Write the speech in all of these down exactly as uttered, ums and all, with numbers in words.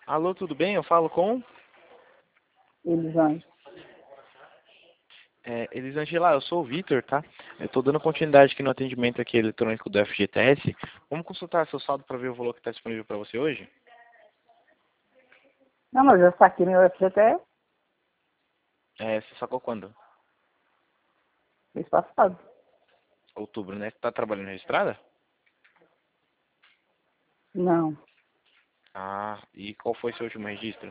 Alô, tudo bem? Eu falo com Elisângela. é, Elisângela, eu sou o Vitor, tá? Eu tô dando continuidade aqui no atendimento aqui eletrônico do F G T S. Vamos consultar seu saldo para ver o valor que está disponível para você hoje? Não, mas eu saquei meu F G T S É, você sacou quando? mês passado. Outubro, né? Tá trabalhando registrada? Não, Ah, e qual foi seu último registro?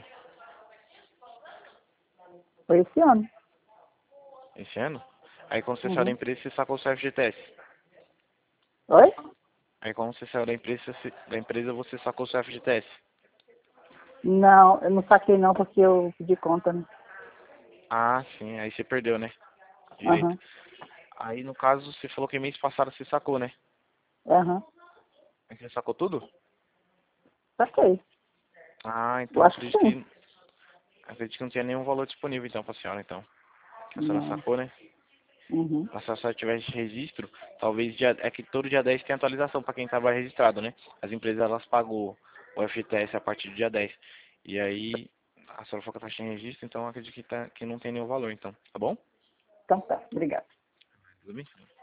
foi esse ano. Esse ano? Aí quando você saiu da Uhum. empresa, você sacou o seu F G T S. Oi? Aí quando você saiu da empresa, você- da empresa você sacou o seu F G T S. Não, eu não saquei não porque eu pedi conta, né? Ah, sim, aí você perdeu, né? Direito. Aham, Aí no caso, você falou que mês passado você sacou, né? aham. Aí você sacou tudo? Saquei. Ah, Eu então acho que acredito sim. que acredito que não tinha nenhum valor disponível então pra senhora então. Que a senhora Não. sacou, né? Uhum. Mas se a senhora tivesse registro, talvez dia, é que todo dia dez tem atualização para quem estava registrado, né? As empresas elas pagam o F G T S a partir do dia dez. E aí a senhora falou que a taxa em registro, então acredito que, tá, que não tem nenhum valor então, tá bom? Então tá, obrigada. Tudo bem?